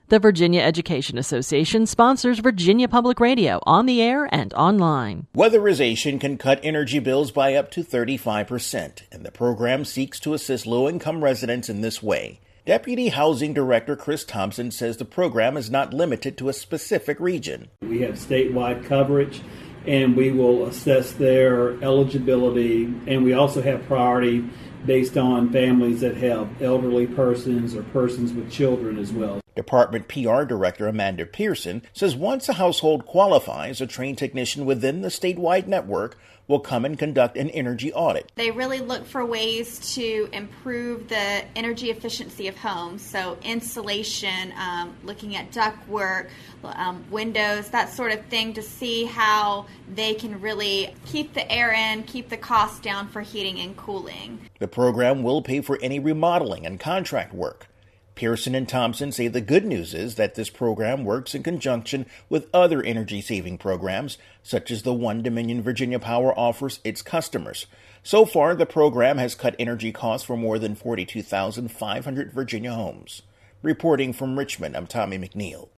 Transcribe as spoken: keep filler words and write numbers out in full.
The Virginia Education Association sponsors Virginia Public Radio on the air and online. Weatherization can cut energy bills by up to thirty-five percent, and the program seeks to assist low-income residents in this way. Deputy Housing Director Chris Thompson says the program is not limited to a specific region. We have statewide coverage, and we will assess their eligibility, and we also have priority based on families that have elderly persons or persons with children as well. Department P R Director Amanda Pearson says once a household qualifies, a trained technician within the statewide network will come and conduct an energy audit. They really look for ways to improve the energy efficiency of homes, so insulation, um, looking at ductwork, um, windows, that sort of thing, to see how they can really keep the air in, keep the cost down for heating and cooling. The program will pay for any remodeling and contract work. Pearson and Thompson say the good news is that this program works in conjunction with other energy-saving programs, such as the one Dominion Virginia Power offers its customers. So far, the program has cut energy costs for more than forty-two thousand five hundred Virginia homes. Reporting from Richmond, I'm Tommy McNeil.